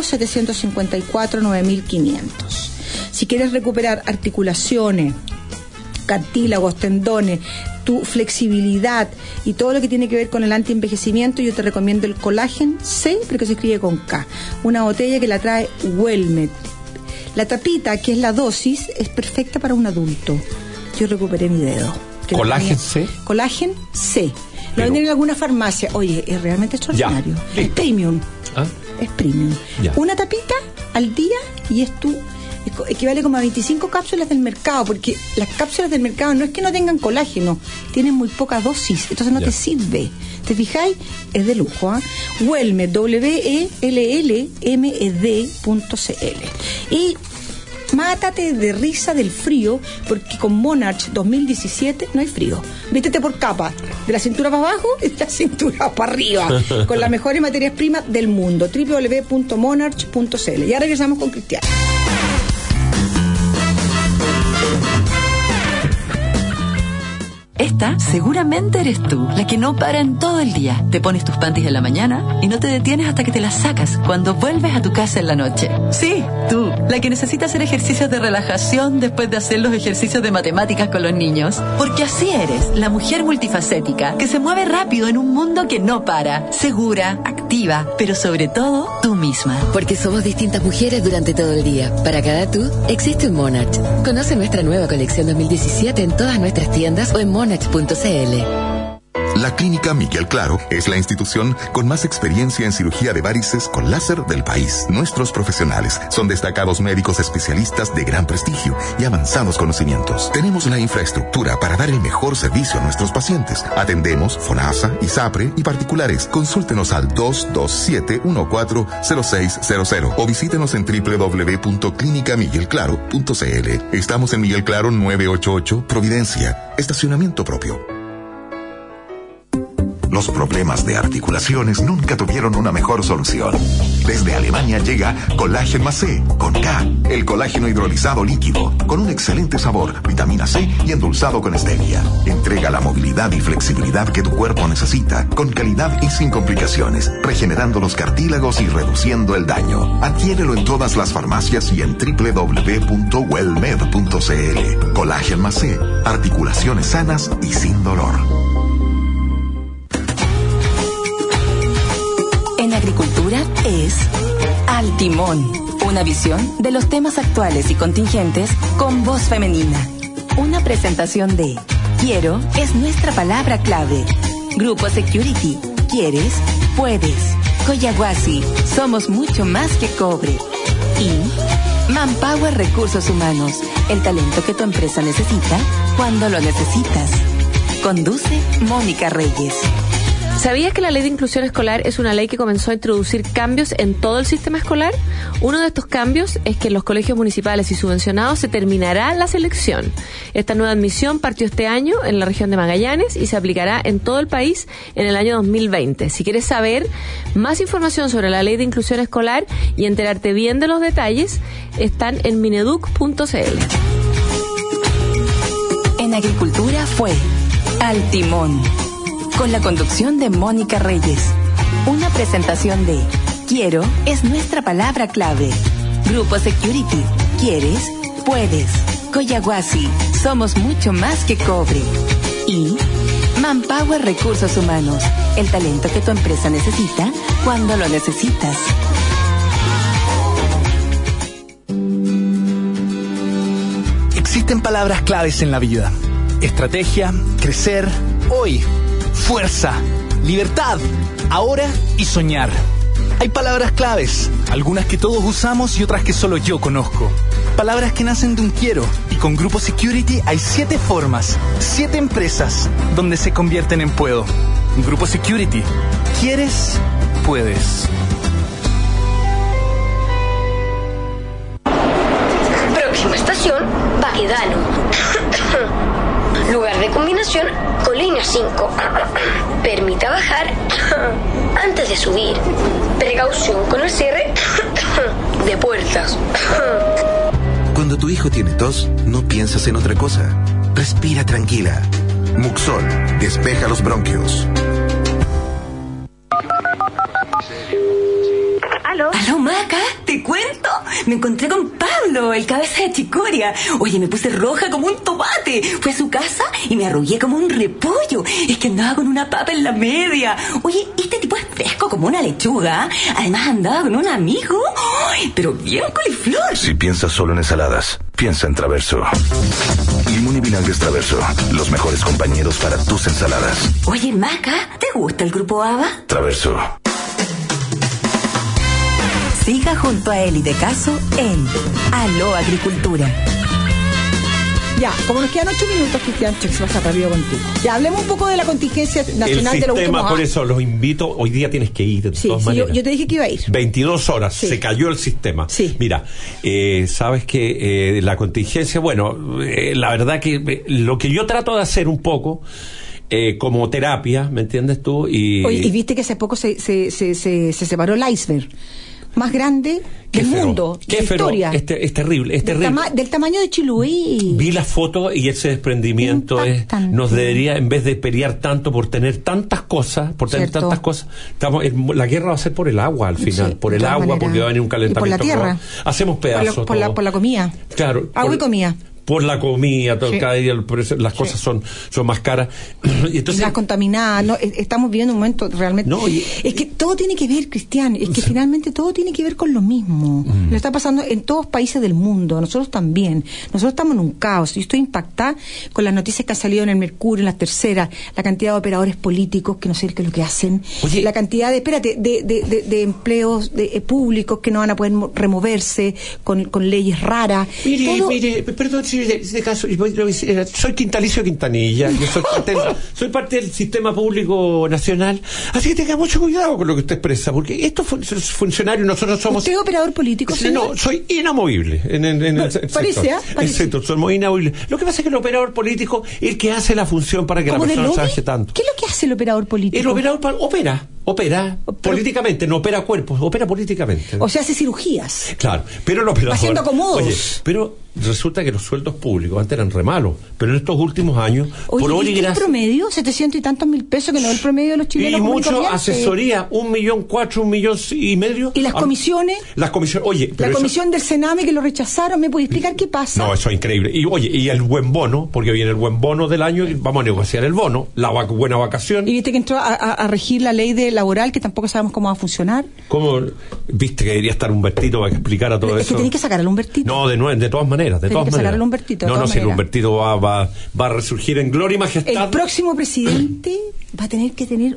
22-754-9500. Si quieres recuperar articulaciones, cartílagos, tendones, tu flexibilidad y todo lo que tiene que ver con el antienvejecimiento, yo te recomiendo el Collagen C, pero que se escribe con K. Una botella que la trae Wellmed. La tapita, que es la dosis, es perfecta para un adulto. Yo recuperé mi dedo. ¿Collagen C? Collagen C. Lo venden en alguna farmacia. Oye, es realmente extraordinario. Es premium. Es premium. Una tapita al día y equivale como a 25 cápsulas del mercado, porque las cápsulas del mercado no es que no tengan colágeno, tienen muy poca dosis, entonces no te sirve. ¿Te fijáis? Es de lujo. Wellmed, WELLMED.cl. Y mátate de risa del frío, porque con Monarch 2017 no hay frío. Vístete por capa, de la cintura para abajo y de la cintura para arriba, con las mejores materias primas del mundo. www.monarch.cl. Ya regresamos con Cristiana. Esta seguramente eres tú, la que no para en todo el día. Te pones tus panties en la mañana y no te detienes hasta que te las sacas cuando vuelves a tu casa en la noche. Sí, tú, la que necesita hacer ejercicios de relajación después de hacer los ejercicios de matemáticas con los niños. Porque así eres, la mujer multifacética que se mueve rápido en un mundo que no para. Segura, activa, pero sobre todo tú misma. Porque somos distintas mujeres durante todo el día. Para cada tú, existe un Monarch. Conoce nuestra nueva colección 2017 en todas nuestras tiendas o en monarch.cl. La Clínica Miguel Claro es la institución con más experiencia en cirugía de várices con láser del país. Nuestros profesionales son destacados médicos especialistas de gran prestigio y avanzados conocimientos. Tenemos la infraestructura para dar el mejor servicio a nuestros pacientes. Atendemos FONASA, ISAPRE y particulares. Consúltenos al 227-140600 o visítenos en www.clinicamiguelclaro.cl. Estamos en Miguel Claro 988, Providencia. Estacionamiento propio. Los problemas de articulaciones nunca tuvieron una mejor solución. Desde Alemania llega Collagen más C, con K, el colágeno hidrolizado líquido, con un excelente sabor, vitamina C y endulzado con stevia. Entrega la movilidad y flexibilidad que tu cuerpo necesita, con calidad y sin complicaciones, regenerando los cartílagos y reduciendo el daño. Adquiérelo en todas las farmacias y en www.wellmed.cl. Collagen más C, articulaciones sanas y sin dolor. En agricultura es Al Timón, una visión de los temas actuales y contingentes con voz femenina. Una presentación de Quiero es nuestra palabra clave. Grupo Security, ¿quieres? Puedes. Coyahuasi, somos mucho más que cobre. Y Manpower Recursos Humanos, el talento que tu empresa necesita cuando lo necesitas. Conduce Mónica Reyes. ¿Sabías que la Ley de Inclusión Escolar es una ley que comenzó a introducir cambios en todo el sistema escolar? Uno de estos cambios es que en los colegios municipales y subvencionados se terminará la selección. Esta nueva admisión partió este año en la región de Magallanes y se aplicará en todo el país en el año 2020. Si quieres saber más información sobre la Ley de Inclusión Escolar y enterarte bien de los detalles, están en mineduc.cl. En agricultura fue Al Timón, con la conducción de Mónica Reyes. Una presentación de Quiero es nuestra palabra clave. Grupo Security, ¿quieres? Puedes. Coyahuasi, somos mucho más que cobre. Y Manpower Recursos Humanos, el talento que tu empresa necesita cuando lo necesitas. Existen palabras claves en la vida. Estrategia, crecer, hoy. Fuerza, libertad, ahora y soñar. Hay palabras claves, algunas que todos usamos y otras que solo yo conozco. Palabras que nacen de un quiero. Y con Grupo Security hay 7 formas, 7 empresas donde se convierten en puedo. Grupo Security. ¿Quieres? Puedes. Próxima estación, Baquedano. Lugar de combinación con línea 5. Permita bajar antes de subir. Precaución con el cierre de puertas. Cuando tu hijo tiene tos, no piensas en otra cosa. Respira tranquila. Muxol, despeja los bronquios. ¿Aló, Maca? ¿Te cuento? Me encontré con Pablo, el cabeza de chicoria. Oye, me puse roja como un tomate. Fui a su casa y me arrugué como un repollo. Es que andaba con una papa en la media. Oye, este tipo es fresco como una lechuga. Además andaba con un amigo. ¡Ay, pero bien coliflor! Si piensas solo en ensaladas, piensa en Traverso. Limón y vinagre Traverso, los mejores compañeros para tus ensaladas. Oye, Maca, ¿te gusta el grupo ABBA? Traverso. Siga junto a Eli de Caso en Aló Agricultura. Ya, como nos quedan 8 minutos, Cristian, se pasa rápido contigo. Ya, hablemos un poco de la contingencia nacional de los últimos por eso los invito, hoy día tienes que ir de todas maneras. Yo te dije que iba a ir. 22 horas, se cayó el sistema. Sí. Mira, sabes que la contingencia, bueno, la verdad que lo que yo trato de hacer un poco... como terapia, ¿me entiendes tú? Oye, y viste que hace poco se separó el iceberg. más grande del mundo, de la historia. Es terrible, es terrible. Del tamaño de Chiloé. Vi las fotos y ese desprendimiento nos debería, en vez de pelear tanto por tener tantas cosas, la guerra va a ser por el agua al final, por el agua, porque va a venir un calentamiento. Y por la tierra. Hacemos pedazos. Por la comida. Claro. Agua y comida. Por la comida, cada día las cosas son más caras. Y entonces, las contaminadas, ¿no? Estamos viviendo un momento realmente... es que todo tiene que ver, Cristian, es que finalmente todo tiene que ver con lo mismo. Lo está pasando en todos países del mundo, nosotros también. Nosotros estamos en un caos. Yo estoy impactada con las noticias que han salido en el Mercurio, en las Terceras, la cantidad de operadores políticos que no sé qué es lo que hacen, la cantidad de empleos públicos que no van a poder removerse con leyes raras. Mire, perdón, de caso, soy Quintalicio Quintanilla, yo soy parte del sistema público nacional, así que tenga mucho cuidado con lo que usted expresa, porque estos funcionarios, nosotros somos... ¿Usted es operador político, señor? No, soy inamovible en el parece. sector, somos inamovibles. Lo que pasa es que el operador político es el que hace la función para que la persona no se baje tanto. ¿Qué es lo que hace el operador político? El operador opera políticamente, no opera cuerpos, opera políticamente. O sea, hace cirugías. Claro, pero el operador... Haciendo acomodos. Oye, pero resulta que los sueldos públicos antes eran re malos, pero en estos últimos años, por obra y gracia... ¿el promedio? 700 y tantos mil pesos, que no es el promedio de los chilenos. Y mucho asesoría, 1,4 millones, 1,5 millones. ¿Y las comisiones? Las comisiones, oye... La comisión del Sename que lo rechazaron, ¿me puede explicar qué pasa? No, eso es increíble. Y oye, y el buen bono, porque viene el buen bono del año y vamos a negociar el bono, la buena vacación. ¿Y viste que entró a regir la ley laboral, que tampoco sabemos cómo va a funcionar? ¿Cómo? ¿Viste que debería estar Humbertito para que explicara todo eso? Es que tiene que sacar al Humbertito. No, de todas maneras, al Humbertito. Si el Humbertito va a resurgir en gloria y majestad. El próximo presidente va a tener que tener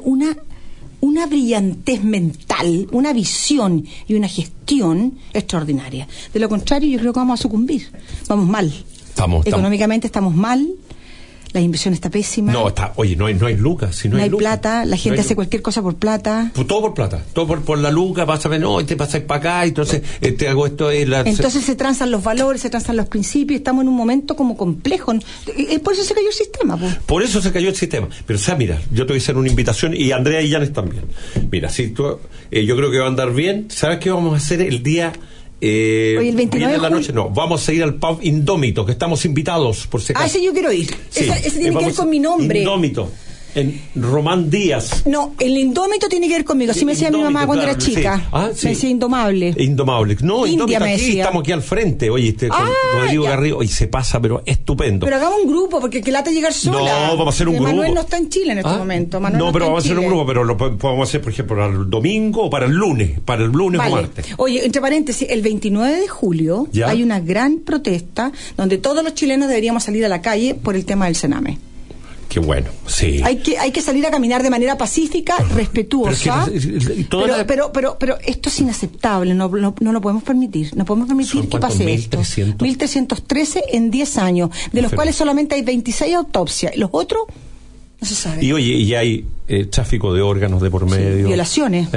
una brillantez mental, una visión y una gestión extraordinaria. De lo contrario, yo creo que vamos a sucumbir. Vamos mal. Económicamente estamos mal. La inversión está pésima. No hay lucas. Si no hay plata, la gente hace cualquier cosa por plata. Todo por plata, todo por la luca, vas a ver, te pasas para acá, entonces te hago esto. Entonces se transan los valores, se transan los principios, estamos en un momento como complejo. Por eso se cayó el sistema. Por eso se cayó el sistema. Pero mira, yo te voy a hacer una invitación, y Andrea y Yanes también. Mira, si tú, yo creo que va a andar bien. ¿Sabes qué vamos a hacer el día... Hoy el 29 de la noche? No, vamos a ir al pub Indómito, que estamos invitados, por si acaso. Ese yo quiero ir. Sí, ese tiene que ver con mi nombre. Indómito, en Román Díaz. No, el Indómito tiene que ver conmigo. Así me decía mi mamá cuando era chica. Sí. Me decía Indomable. No, Indómito aquí, estamos aquí al frente. Oye, con Rodrigo Garrido, y se pasa, pero estupendo. Pero hagamos un grupo, porque que lata llegar sola. No, vamos a hacer un grupo. Manuel no está en Chile en este momento. Pero vamos a hacer un grupo, pero lo podemos hacer, por ejemplo, para el domingo o para el lunes. Para el lunes o martes. Oye, entre paréntesis, el 29 de julio hay una gran protesta donde todos los chilenos deberíamos salir a la calle por el tema del Sename. Qué bueno, sí. Hay que salir a caminar de manera pacífica, respetuosa. Pero esto es inaceptable, no lo podemos permitir. No podemos permitir que pase esto. 1.313 en 10 años, de los cuales solamente hay 26 autopsias. Los otros no se sabe. Y oye, y hay tráfico de órganos de por medio. Violaciones,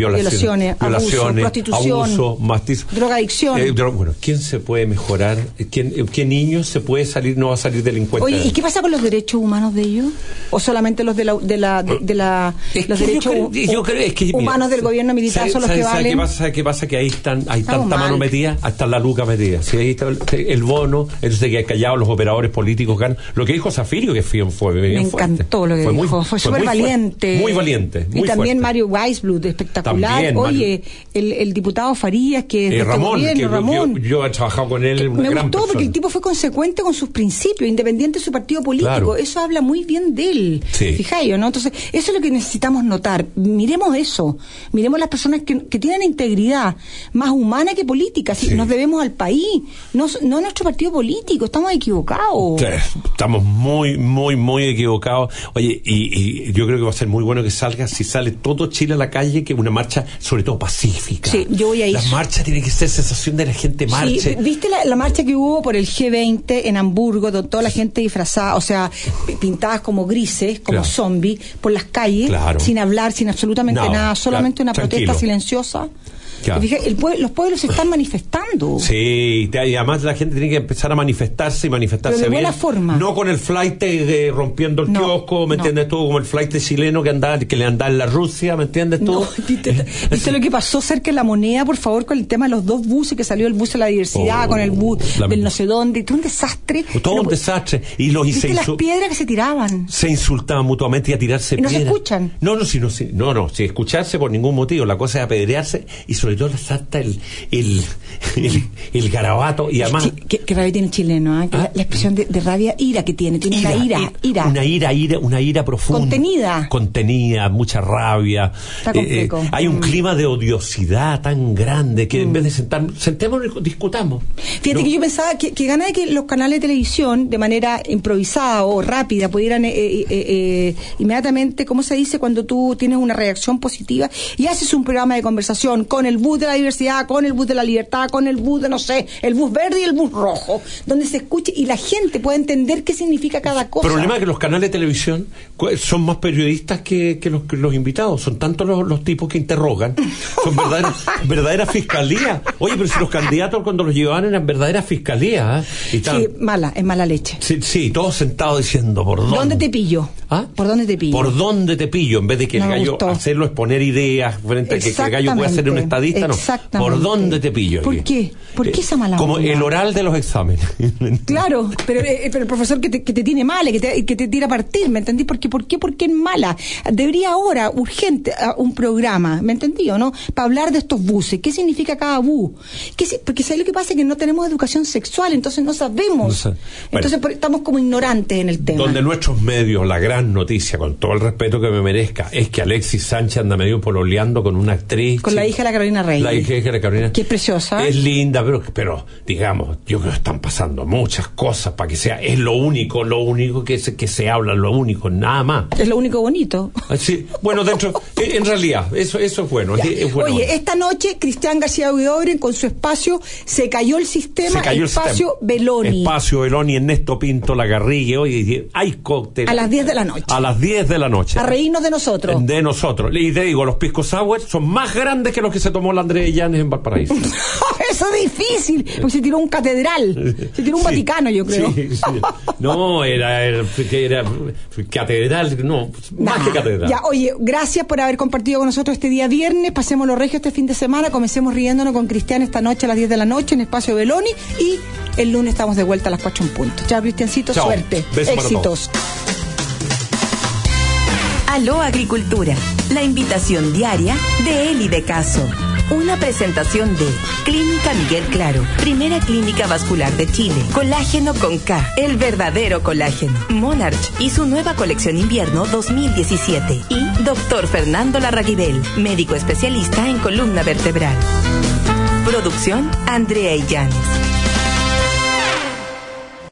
abuso, prostitución, abuso, drogadicción. Bueno, ¿quién se puede mejorar? ¿Qué niño se puede salir, no va a salir delincuente? Oye, ¿y qué pasa con los derechos humanos de ellos? ¿O solamente los los derechos humanos del gobierno militar son los que valen? ¿Qué pasa? Que hay tanta mano metida, hasta la luca metida. Si ahí está el bono, entonces que callados los operadores políticos ganan. Lo que dijo Zafirio, que fue me encantó lo que dijo, fue súper valiente. Muy valiente. Y también fuerte. Mario Weisblut, espectacular. También, oye, el diputado Farías, que es Ramón. Yo he trabajado con él. Me gustó porque el tipo fue consecuente con sus principios, independiente de su partido político. Claro. Eso habla muy bien de él. Sí. Fijáis, ¿no? Entonces, eso es lo que necesitamos notar. Miremos eso. Miremos las personas que tienen integridad, más humana que política. Sí. Nos debemos al país, no a nuestro partido político. Estamos equivocados. Estamos muy, muy, muy equivocados. Oye, y yo creo que va a ser muy bueno que si sale todo Chile a la calle, que una marcha sobre todo pacífica. Sí, yo voy a ir. La marcha tiene que ser sensación de la gente marche. Sí, ¿viste la marcha que hubo por el G20 en Hamburgo, donde toda la gente disfrazada, o sea, pintadas como grises, como zombies, por las calles, sin hablar, sin absolutamente nada, solamente una protesta silenciosa? Claro. Los pueblos se están manifestando. Sí, y además la gente tiene que empezar a manifestarse Pero de bien. buena forma. No con el flight rompiendo el kiosco, ¿me entiendes tú? Como el flight chileno que le andaba en la Rusia, ¿me entiendes tú? No, ¿viste lo que pasó cerca de La Moneda, por favor, con el tema de los 2 buses, que salió el bus de la diversidad, con el bus del no sé dónde? Todo un desastre. Todo un desastre. Y ¿viste las piedras que se tiraban? Se insultaban mutuamente y a tirarse piedras. ¿Y no se escuchan? No, sin escucharse por ningún motivo. La cosa es apedrearse y sobre todo la salta el garabato y además... ¿Qué rabia tiene el chileno? La expresión de rabia, ira que tiene una ira profunda. Contenida, mucha rabia. Hay un clima de odiosidad tan grande que en vez de sentémonos y discutamos. Fíjate que yo pensaba que gana de que los canales de televisión, de manera improvisada o rápida, pudieran inmediatamente, ¿cómo se dice? Cuando tú tienes una reacción positiva y haces un programa de conversación con el bus de la diversidad, con el bus de la libertad, con el bus de, no sé, el bus verde y el bus rojo, donde se escuche y la gente pueda entender qué significa cada cosa. El problema es que los canales de televisión son más periodistas que los invitados. Son tantos los tipos que interrogan. Son verdaderas fiscalías. Oye, pero si los candidatos cuando los llevaban eran verdaderas fiscalías. Sí, es mala leche. Sí, todos sentados diciendo ¿por dónde te pillo? ¿Ah? ¿Por dónde te pillo? ¿Por dónde te pillo? En vez de que el gallo hacerlo es poner ideas frente a que el gallo pueda ser un estadista, no. ¿Por dónde te pillo? ¿Por qué? ¿Por qué esa mala Como el oral de los exámenes. Claro, pero el profesor que te tiene mala, que te tira a partir, ¿me entendí? ¿Por qué es mala? Debería ahora, urgente, un programa, ¿me entendí o no? Para hablar de estos buses. ¿Qué significa cada bus? Porque ¿sabes lo que pasa? Que no tenemos educación sexual, entonces no sabemos. Entonces estamos como ignorantes en el tema. Donde nuestros medios, la gran noticia, con todo el respeto que me merezca, es que Alexis Sánchez anda medio pololeando con una actriz. Con la hija de la Carolina Reyes. La hija de la Carolina. Que es preciosa. Es linda, pero digamos, yo creo que están pasando muchas cosas para que sea, es lo único que se habla, lo único, nada más. Es lo único bonito. Sí, bueno, en realidad, eso es bueno. Es bueno. Oye, esta noche Cristian García Huidobro con su espacio Se cayó el sistema, espacio Beloni. Espacio Beloni, Ernesto Pinto Lagarrigue. Oye, hay cóctel. A las 10 de la noche. A las 10 de la noche. A reírnos de nosotros. De nosotros. Y te digo, los pisco sour son más grandes que los que se tomó la Andrea Llanes en Valparaíso. Eso es difícil, porque se tiró un catedral. Se tiró un Vaticano, yo creo. Sí. No, era catedral, no, más que catedral. Ya, oye, gracias por haber compartido con nosotros este día viernes. Pasemos los regios este fin de semana. Comencemos riéndonos con Cristian esta noche a las 10 de la noche en Espacio Beloni. Y el lunes estamos de vuelta a las 4 en punto. Chao, Cristiancito, chao. Suerte. Beso éxitos. Aló Agricultura, la invitación diaria de Eli de Caso. Una presentación de Clínica Miguel Claro, primera clínica vascular de Chile. Colágeno con K, el verdadero colágeno. Monarch y su nueva colección invierno 2017. Y Dr. Fernando Larraguibel, médico especialista en columna vertebral. Producción Andrea Illanes.